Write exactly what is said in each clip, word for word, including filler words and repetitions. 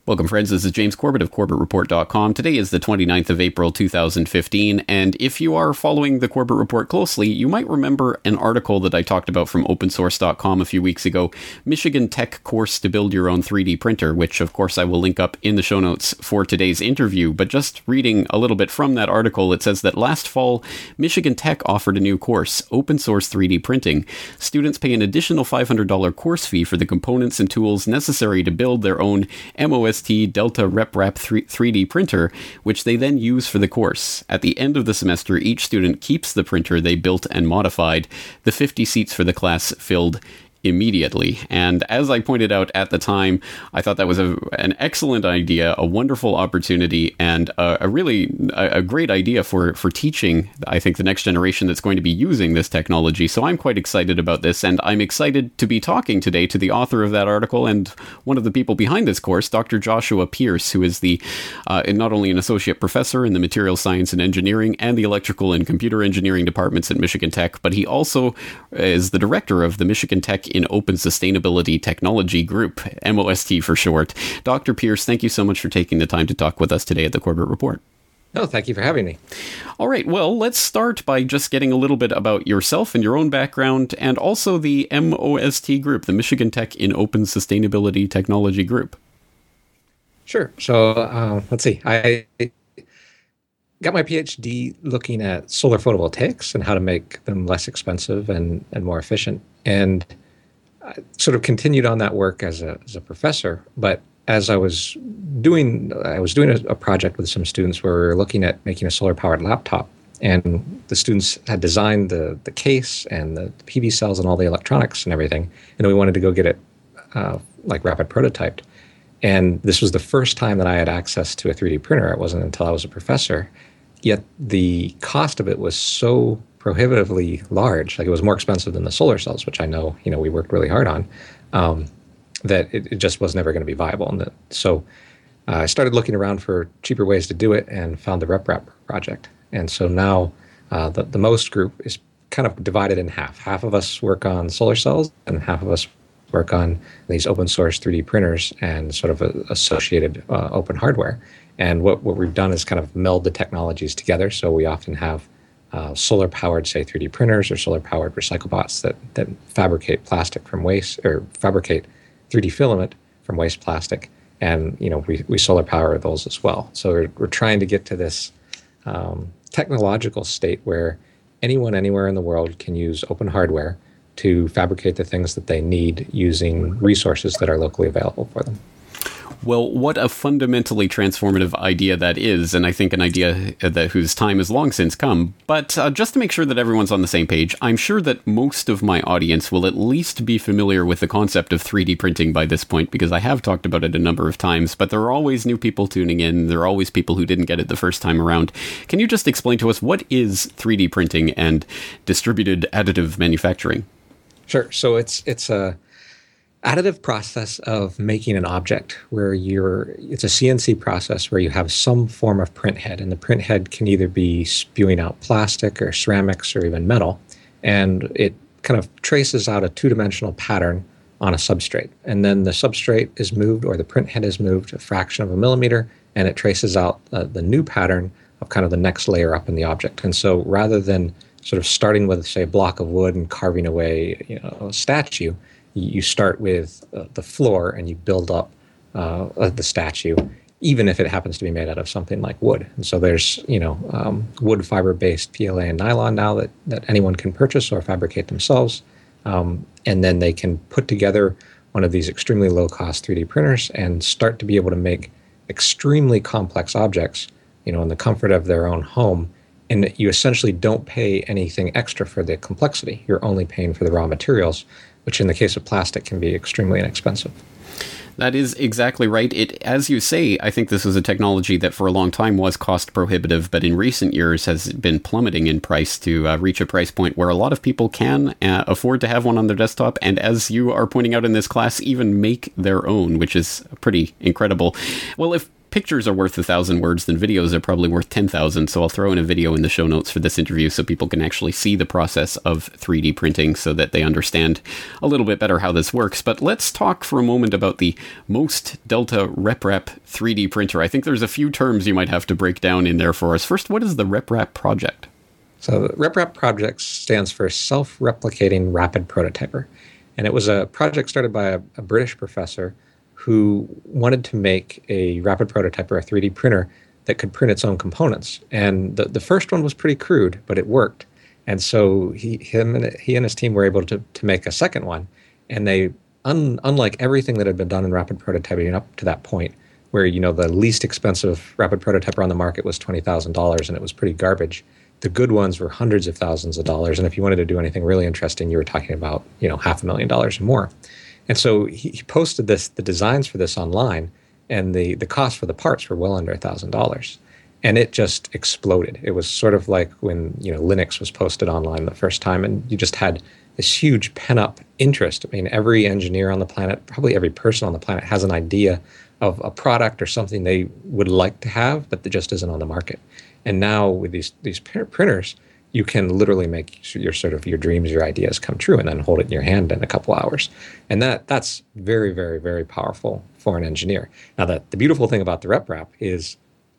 Welcome, friends. This is James Corbett of Corbett Report dot com. Today is the twenty-ninth of April, two thousand fifteen, and if you are following the Corbett Report closely, you might remember an article that I talked about from open source dot com a few weeks ago, Michigan Tech course to build your own three D printer, which of course I will link up in the show notes for today's interview. But just reading a little bit from that article, it says that last fall, Michigan Tech offered a new course, Open Source three D Printing. Students pay an additional five hundred dollars course fee for the components and tools necessary to build their own M O S Delta RepRap three D printer, which they then use for the course. At the end of the semester, each student keeps the printer they built and modified. The fifty seats for the class filled immediately. And as I pointed out at the time, I thought that was a, an excellent idea, a wonderful opportunity, and a, a really a, a great idea for, for teaching, I think, the next generation that's going to be using this technology. So I'm quite excited about this, and I'm excited to be talking today to the author of that article and one of the people behind this course, Doctor Joshua Pearce, who is the uh, not only an associate professor in the material science and engineering and the electrical and computer engineering departments at Michigan Tech, but he also is the director of the Michigan Tech in Open Sustainability Technology Group, M O S T for short. Doctor Pearce, thank you so much for taking the time to talk with us today at the Corbett Report. No, thank you for having me. All right, well, let's start by just getting a little bit about yourself and your own background, and also the M O S T group, the Michigan Tech in Open Sustainability Technology Group. Sure. So uh, let's see. I got my PhD looking at solar photovoltaics and how to make them less expensive and, and more efficient. And I sort of continued on that work as a as a professor, but as I was doing, I was doing a, a project with some students where we were looking at making a solar-powered laptop, and the students had designed the the case and the P V cells and all the electronics and everything, and we wanted to go get it uh, like rapid prototyped. And this was the first time that I had access to a three D printer. It wasn't until I was a professor, yet the cost of it was so prohibitively large, like it was more expensive than the solar cells, which I know, you know, we worked really hard on, um, that it, it just was never going to be viable. And that, so uh, I started looking around for cheaper ways to do it and found the RepRap project. And so now uh, the, the MOST group is kind of divided in half. Half of us work on solar cells and half of us work on these open source three D printers and sort of a, associated uh, open hardware. And what, what we've done is kind of meld the technologies together. So we often have Uh, solar-powered, say, three D printers or solar-powered recycle bots that, that fabricate plastic from waste, or fabricate three D filament from waste plastic. And, you know, we, we solar-power those as well. So we're, we're trying to get to this um, technological state where anyone anywhere in the world can use open hardware to fabricate the things that they need using resources that are locally available for them. Well, what a fundamentally transformative idea that is, and I think an idea that whose time has long since come. But uh, just to make sure that everyone's on the same page, I'm sure that most of my audience will at least be familiar with the concept of three D printing by this point, because I have talked about it a number of times, but there are always new people tuning in. There are always people who didn't get it the first time around. Can you just explain to us what is three D printing and distributed additive manufacturing? Sure. So it's it's a additive process of making an object where you're, it's a C N C process where you have some form of print head, and the print head can either be spewing out plastic or ceramics or even metal, and it kind of traces out a two-dimensional pattern on a substrate. And then the substrate is moved, or the print head is moved a fraction of a millimeter, and it traces out uh, the new pattern of kind of the next layer up in the object. And so rather than sort of starting with, say, a block of wood and carving away, you know, a statue, you start with uh, the floor and you build up uh, the statue, even if it happens to be made out of something like wood. And so there's, you know, um, wood fiber-based P L A and nylon now that, that anyone can purchase or fabricate themselves. Um, and then they can put together one of these extremely low-cost three D printers and start to be able to make extremely complex objects, you know, in the comfort of their own home. And you essentially don't pay anything extra for the complexity. You're only paying for the raw materials, which in the case of plastic can be extremely inexpensive. That is exactly right. It, as you say, I think this was a technology that for a long time was cost prohibitive, but in recent years has been plummeting in price to uh, reach a price point where a lot of people can uh, afford to have one on their desktop, and as you are pointing out in this class, even make their own, which is pretty incredible. Well, if pictures are worth a thousand words, then videos are probably worth ten thousand. So I'll throw in a video in the show notes for this interview so people can actually see the process of three D printing so that they understand a little bit better how this works. But let's talk for a moment about the Most Delta RepRap three D printer. I think there's a few terms you might have to break down in there for us. First, what is the RepRap project? So the RepRap project stands for Self-Replicating Rapid Prototyper. And it was a project started by a, a British professor who wanted to make a rapid prototyper, a three D printer, that could print its own components. And the, the first one was pretty crude, but it worked. And so he, him and, he and his team were able to, to make a second one. And they, un, unlike everything that had been done in rapid prototyping up to that point, where, you know, the least expensive rapid prototyper on the market was twenty thousand dollars and it was pretty garbage, the good ones were hundreds of thousands of dollars. And if you wanted to do anything really interesting, you were talking about, you know, half a million dollars or more. And so he, he posted this, the designs for this online, and the, the cost for the parts were well under one thousand dollars. And it just exploded. It was sort of like when, you know, Linux was posted online the first time, and you just had this huge pent-up interest. I mean, every engineer on the planet, probably every person on the planet, has an idea of a product or something they would like to have, but that just isn't on the market. And now with these these printers, you can literally make your sort of your dreams, your ideas come true, and then hold it in your hand in a couple hours. And that that's very, very, very powerful for an engineer. Now, that the beautiful thing about the RepRap is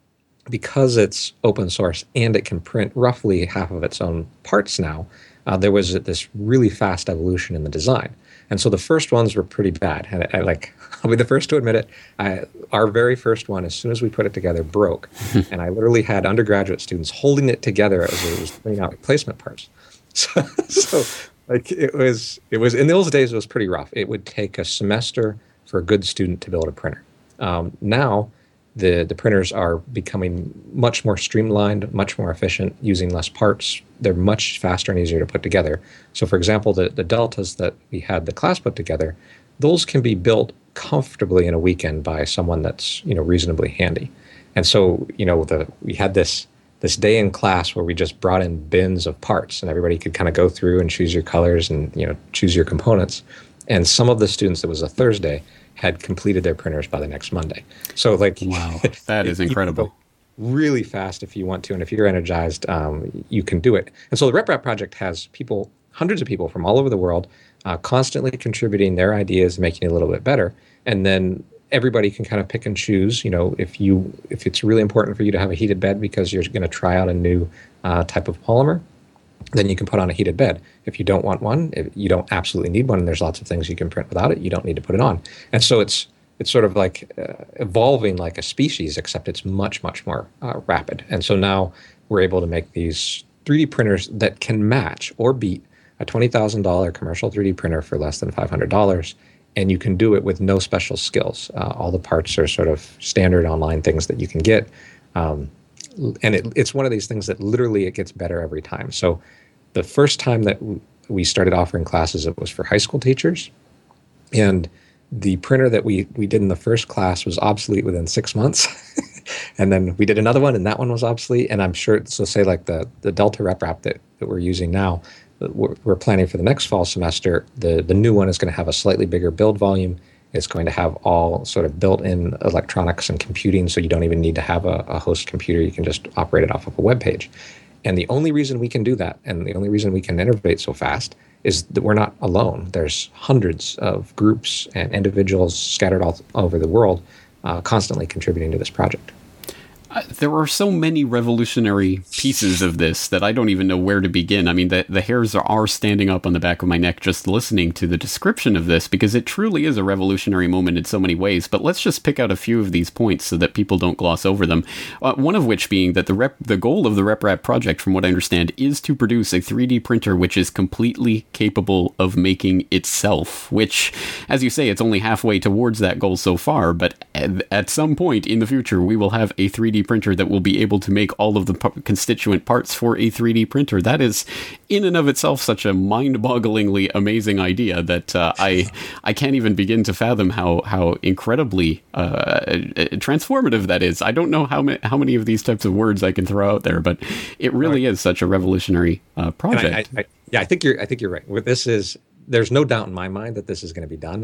because it's open source and it can print roughly half of its own parts now, uh, there was this really fast evolution in the design. And so the first ones were pretty bad. And I, I like, I'll be the first to admit it. I, our very first one, as soon as we put it together, broke. And I literally had undergraduate students holding it together as it was putting out replacement parts. So, so like it was, it was in those days, it was pretty rough. It would take a semester for a good student to build a printer. Um, now, the the printers are becoming much more streamlined, much more efficient, using less parts. They're much faster and easier to put together. So, for example, the, the Deltas that we had the class put together, those can be built comfortably in a weekend by someone that's, you know, reasonably handy. And so, you know, the we had this this day in class where we just brought in bins of parts, and everybody could kind of go through and choose your colors and, you know, choose your components. And some of the students, it was a Thursday, had completed their printers by the next Monday. So, like, wow, that is incredible. Really fast if you want to, and if you're energized, um, you can do it. And so the RepRap project has people, hundreds of people from all over the world, uh, constantly contributing their ideas, making it a little bit better. And then everybody can kind of pick and choose. You know, if you if it's really important for you to have a heated bed because you're going to try out a new uh, type of polymer, then you can put on a heated bed. If you don't want one, if you don't absolutely need one, and there's lots of things you can print without it, you don't need to put it on. And so it's it's sort of like uh, evolving like a species, except it's much, much more uh, rapid. And so now we're able to make these three D printers that can match or beat a twenty thousand dollars commercial three D printer for less than five hundred dollars. And you can do it with no special skills. Uh, all the parts are sort of standard online things that you can get. Um, and it, it's one of these things that literally it gets better every time. So the first time that w- we started offering classes, it was for high school teachers. And the printer that we, we did in the first class was obsolete within six months. And then we did another one, and that one was obsolete. And I'm sure, so say like the, the Delta RepRap that, that we're using now, we're, we're planning for the next fall semester, the, the new one is going to have a slightly bigger build volume. It's going to have all sort of built-in electronics and computing, so you don't even need to have a, a host computer. You can just operate it off of a web page. And the only reason we can do that, and the only reason we can innovate so fast, is that we're not alone. There's hundreds of groups and individuals scattered all over the world uh, constantly contributing to this project. Uh, there are so many revolutionary pieces of this that I don't even know where to begin. I mean, the, the hairs are, are standing up on the back of my neck just listening to the description of this, because it truly is a revolutionary moment in so many ways. But let's just pick out a few of these points so that people don't gloss over them. Uh, one of which being that the rep, the goal of the RepRap project, from what I understand, is to produce a three D printer which is completely capable of making itself, which, as you say, it's only halfway towards that goal so far. But at, at some point in the future, we will have a three D printer that will be able to make all of the p- constituent parts for a three D printer. That is, in and of itself, such a mind-bogglingly amazing idea that uh, I I can't even begin to fathom how how incredibly uh, transformative that is. I don't know how ma- how many of these types of words I can throw out there, but it really is such a revolutionary uh, project. I, I, I, yeah, I think you're I think you're right. What this is, there's no doubt in my mind that this is going to be done. I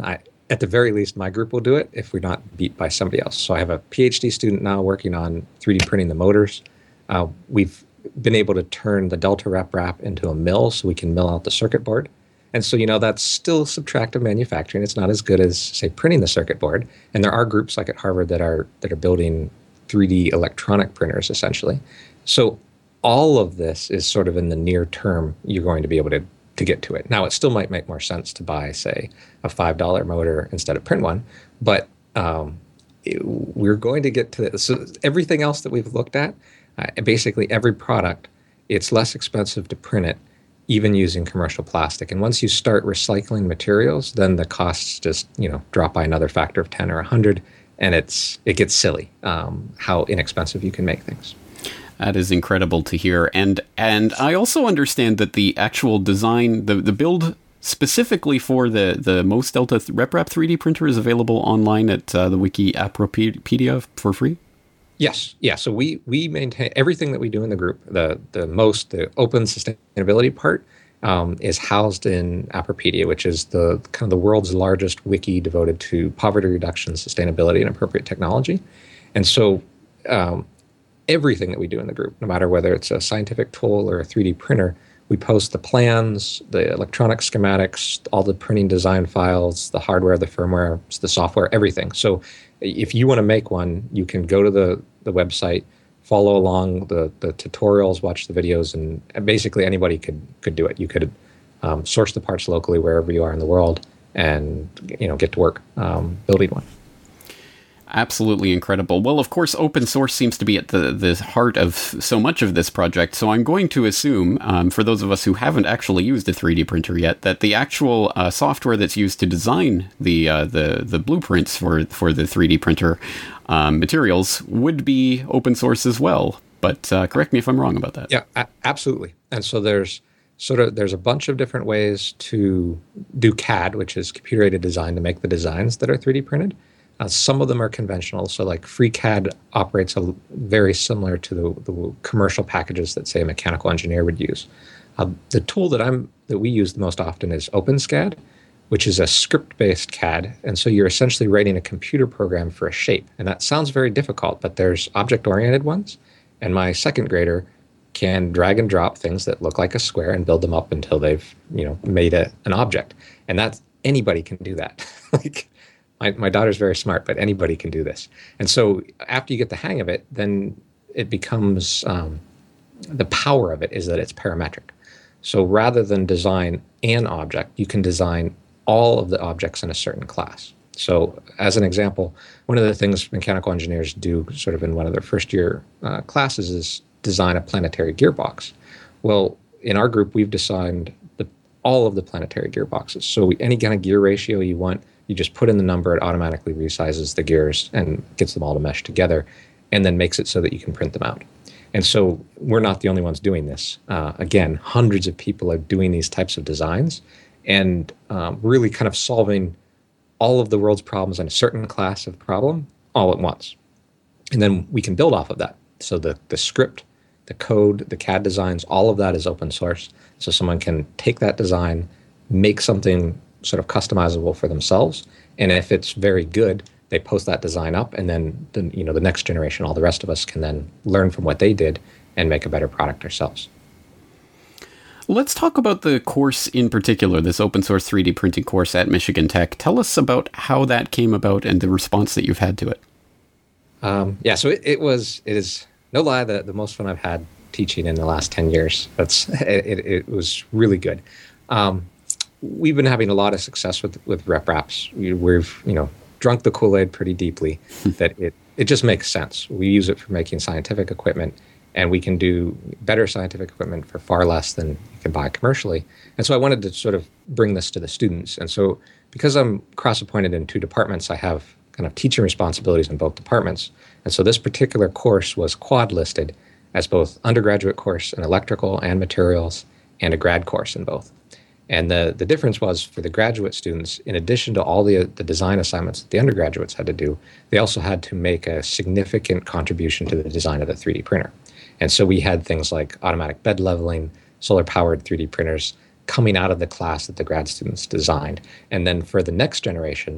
at the very least, my group will do it if we're not beat by somebody else. So I have a PhD student now working on three D printing the motors. Uh, we've been able to turn the Delta Rep Wrap into a mill so we can mill out the circuit board. And so, you know, that's still subtractive manufacturing. It's not as good as, say, printing the circuit board. And there are groups like at Harvard that are that are building three D electronic printers, essentially. So all of this is sort of in the near term, you're going to be able to, to get to it. Now, it still might make more sense to buy, say, a five dollar motor instead of print one. But um, it, we're going to get to this. So everything else that we've looked at, uh, basically every product, it's less expensive to print it, even using commercial plastic. And once you start recycling materials, then the costs just, you know, drop by another factor of ten or one hundred, and it's it gets silly um, how inexpensive you can make things. That is incredible to hear. And and I also understand that the actual design, the, the build specifically for the, the Most Delta RepRap three D printer is available online at uh, the Wiki Apropedia for free? Yes. Yeah. So we we maintain everything that we do in the group. The the most the open sustainability part um, is housed in Apropedia, which is the kind of the world's largest wiki devoted to poverty reduction, sustainability, and appropriate technology. And so um, everything that we do in the group, no matter whether it's a scientific tool or a three D printer, we post the plans, the electronic schematics, all the printing design files, the hardware, the firmware, the software, everything. So if you want to make one, you can go to the, the website, follow along the, the tutorials, watch the videos, and basically anybody could could do it. You could um, source the parts locally wherever you are in the world and, you know, get to work um, building one. Absolutely incredible. Well, of course, open source seems to be at the, the heart of so much of this project. So I'm going to assume, um, for those of us who haven't actually used a three D printer yet, that the actual uh, software that's used to design the uh, the the blueprints for for the three D printer um, materials would be open source as well. But uh, correct me if I'm wrong about that. Yeah, a- absolutely. And so there's sort of there's a bunch of different ways to do C A D, which is computer aided design, to make the designs that are three D printed. Uh, some of them are conventional, so like FreeCAD operates a, very similar to the, the commercial packages that, say, a mechanical engineer would use. Uh, the tool that I'm that we use the most often is OpenSCAD, which is a script-based C A D, and so you're essentially writing a computer program for a shape. And that sounds very difficult, but there's object-oriented ones, and my second grader can drag and drop things that look like a square and build them up until they've, you know, made a, an object. And that's anybody can do that. like. My, my daughter's very smart, but anybody can do this. And so after you get the hang of it, then it becomes, um, the power of it is that it's parametric. So rather than design an object, you can design all of the objects in a certain class. So as an example, one of the things mechanical engineers do sort of in one of their first year uh, classes is design a planetary gearbox. Well, in our group, we've designed the, all of the planetary gearboxes. So we, any kind of gear ratio you want, you just put in the number, it automatically resizes the gears and gets them all to mesh together, and then makes it so that you can print them out. And so we're not the only ones doing this. Uh, again, hundreds of people are doing these types of designs and um, really kind of solving all of the world's problems in a certain class of problem all at once. And then we can build off of that. So the, the script, the code, the C A D designs, all of that is open source. So someone can take that design, make something sort of customizable for themselves, and if it's very good, they post that design up, and then the, you know the next generation, all the rest of us, can then learn from what they did and make a better product ourselves. Let's talk about the course in particular, this open source three D printing course at Michigan Tech. Tell us about how that came about and the response that you've had to it. Um, yeah, so it, it was it is no lie the, the most fun I've had teaching in the last ten years. That's it, it, it was really good. Um, We've been having a lot of success with with RepRaps. We, we've you know drunk the Kool-Aid pretty deeply. that it it just makes sense. We use it for making scientific equipment, and we can do better scientific equipment for far less than you can buy commercially. And so I wanted to sort of bring this to the students. And so because I'm cross-appointed in two departments, I have kind of teaching responsibilities in both departments. And so this particular course was quad listed as both undergraduate course in electrical and materials and a grad course in both. And the, the difference was for the graduate students, in addition to all the, the design assignments that the undergraduates had to do, they also had to make a significant contribution to the design of the three D printer. And so we had things like automatic bed leveling, solar-powered three D printers coming out of the class that the grad students designed. And then for the next generation,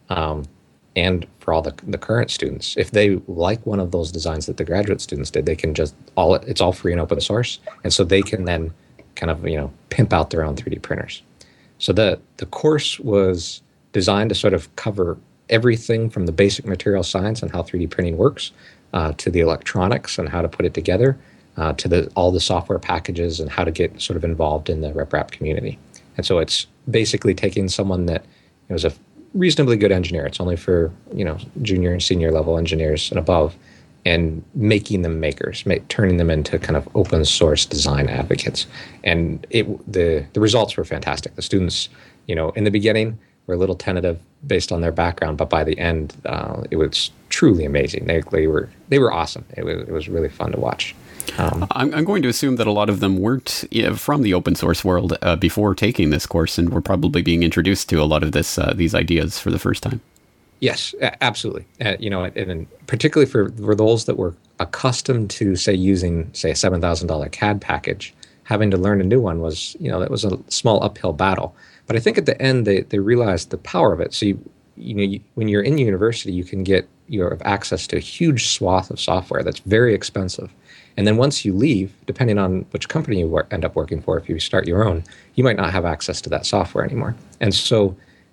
Um, and for all the, the current students, if they like one of those designs that the graduate students did, they can just all it's all free and open source, and so they can then kind of you know pimp out their own three D printers. So the the course was designed to sort of cover everything from the basic material science and how three D printing works, uh, to the electronics and how to put it together, uh, to the all the software packages and how to get sort of involved in the RepRap community. And so it's basically taking someone that was a reasonably good engineer. It's only for you know junior and senior level engineers and above, and making them makers, make, turning them into kind of open source design advocates. And it the the results were fantastic. The students, you know, in the beginning were a little tentative based on their background, but by the end, uh, it was truly amazing. They, they were they were awesome. It was it was really fun to watch. Um, I'm, I'm going to assume that a lot of them weren't yeah, from the open source world uh, before taking this course, and were probably being introduced to a lot of this uh, these ideas for the first time. Yes, absolutely. Uh, you know, and, and particularly for, for those that were accustomed to, say, using, say, a seven thousand dollars C A D package, having to learn a new one was, you know, that was a small uphill battle. But I think at the end they, they realized the power of it. So, you, you know, you, when you're in university, you can get you have access to a huge swath of software that's very expensive. And then once you leave, depending on which company you work, end up working for, if you start your own, you might not have access to that software anymore. And so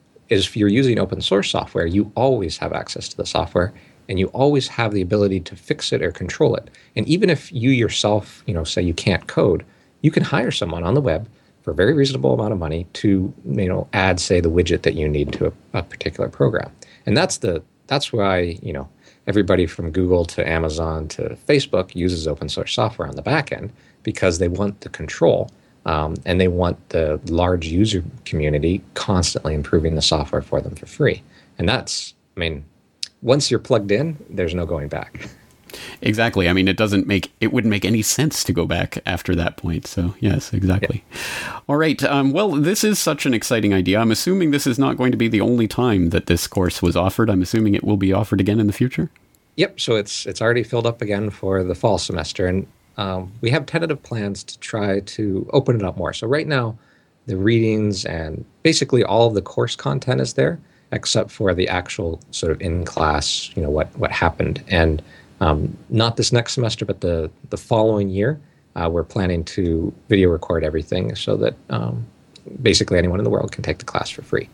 if you're using open source software, you always have access to the software, and you always have the ability to fix it or control it. And even if you yourself, you know, say you can't code, you can hire someone on the web for a very reasonable amount of money to, you know, add, say, the widget that you need to a, a particular program. And that's the that's why, you know, everybody from Google to Amazon to Facebook uses open source software on the back end, because they want the control. Um, and they want the large user community constantly improving the software for them for free. And that's, I mean, once you're plugged in, there's no going back. Exactly. I mean, it doesn't make, it wouldn't make any sense to go back after that point. So yes, exactly. Yeah. All right. Um, well, this is such an exciting idea. I'm assuming this is not going to be the only time that this course was offered. I'm assuming it will be offered again in the future. Yep. So it's, it's already filled up again for the fall semester. And Um, we have tentative plans to try to open it up more. So right now, the readings and basically all of the course content is there, except for the actual sort of in-class, you know, what what happened. And um, not this next semester, but the the following year, uh, we're planning to video record everything so that um, basically anyone in the world can take the class for free.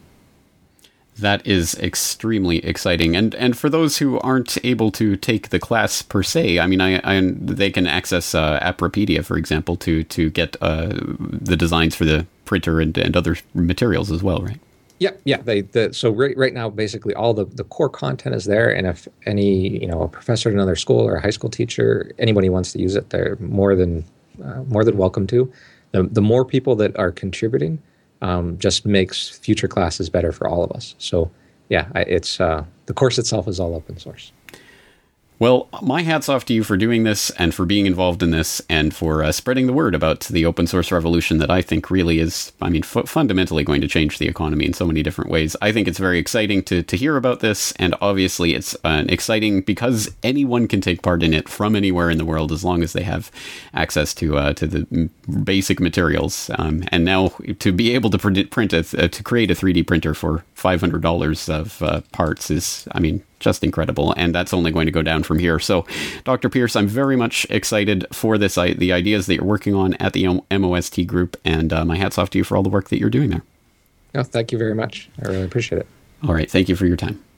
That is extremely exciting. And and for those who aren't able to take the class per se, I mean, I, I they can access uh, Appropedia, for example, to to get uh, the designs for the printer and, and other materials as well, right? Yeah, yeah. They the, so right right now, basically all the, the core content is there, and if any you know a professor at another school or a high school teacher, anybody wants to use it, they're more than uh, more than welcome to. The the more people that are contributing, Um, just makes future classes better for all of us. So, yeah, it's uh, the course itself is all open source. Well, my hat's off to you for doing this and for being involved in this and for uh, spreading the word about the open source revolution that I think really is, I mean, f- fundamentally going to change the economy in so many different ways. I think it's very exciting to to hear about this, and obviously it's uh, exciting because anyone can take part in it from anywhere in the world as long as they have access to uh, to the basic materials. Um, and now to be able to print, print a, uh, to create a three D printer for five hundred dollars of uh, parts is, I mean, just incredible, and that's only going to go down from here. So, Doctor Pierce, I'm very much excited for this, I, the ideas that you're working on at the M O S T group, and uh, my hat's off to you for all the work that you're doing there. Oh, thank you very much. I really appreciate it. All right, thank you for your time.